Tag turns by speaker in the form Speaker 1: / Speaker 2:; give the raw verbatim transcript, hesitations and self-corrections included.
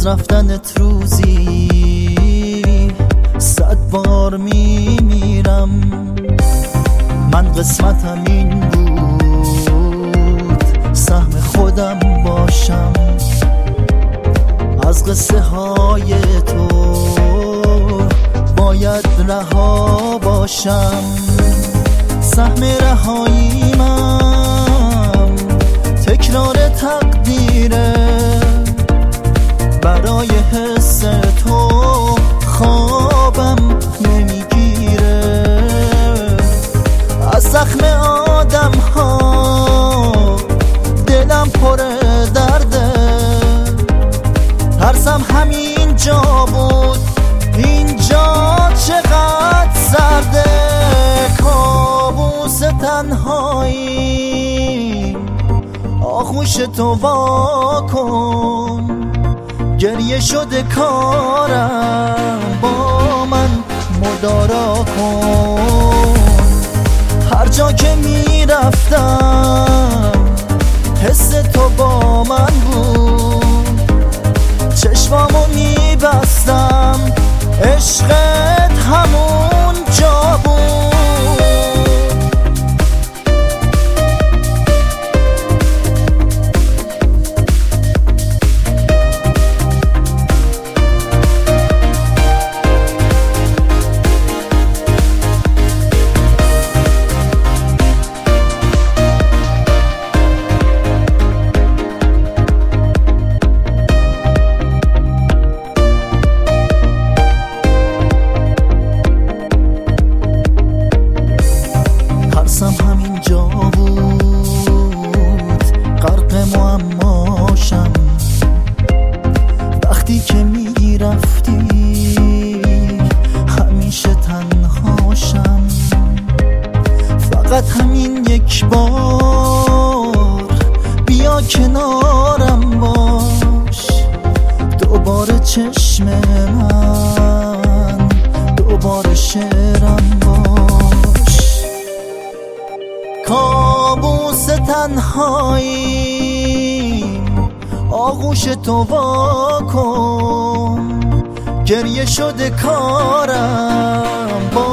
Speaker 1: رفتنت روزی صد بار میمیرم. من قسمتم این بود سهم خودم باشم، از قصه های تو باید رها باشم. سهم رهاییمم تکرار تقدیره، برای حس تو خوابم نمیگیره. از زخم آدم ها دلم پر درده، ترسم همین جا بود، اینجا چقدر سرده. کابوس تنهایی آغوش تو واکن، گریه شده کارم با من مدارا کن. هر جا که میرفتم حس تو با من بود، چشمامو میبستم عشقت همون جا بود. ترسم همین جا بود، غرق معماشم. وقتی که میرفتی همیشه تنهاشم. فقط همین یک بار بیا کنارم باش، دوباره چشم من، دوباره شعرم باش. کابوس تنهایی آغوش تو واکن، گریه شده کارم با